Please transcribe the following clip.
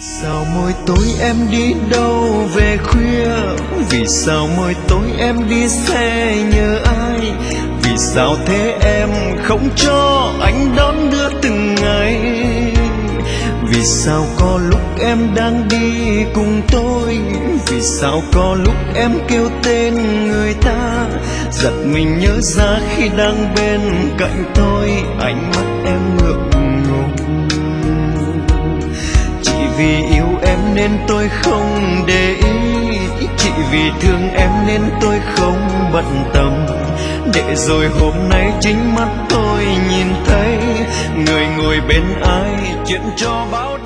Sao mỗi tối em đi đâu về khuya? Vì sao mỗi tối em đi xe nhớ ai? Vì sao thế em không cho anh đón đưa từng ngày? Vì sao có lúc em đang đi cùng tôi? Vì sao có lúc em kêu tên người ta? Giật mình nhớ ra khi đang bên cạnh tôi, ánh mắt em ngượng ngùng. Chỉ vì yêu em nên tôi không để ý, chỉ vì thương em nên tôi không bận tâm. Để rồi hôm nay chính mắt tôi nhìn thấy người ngồi bên ai chuyện cho bao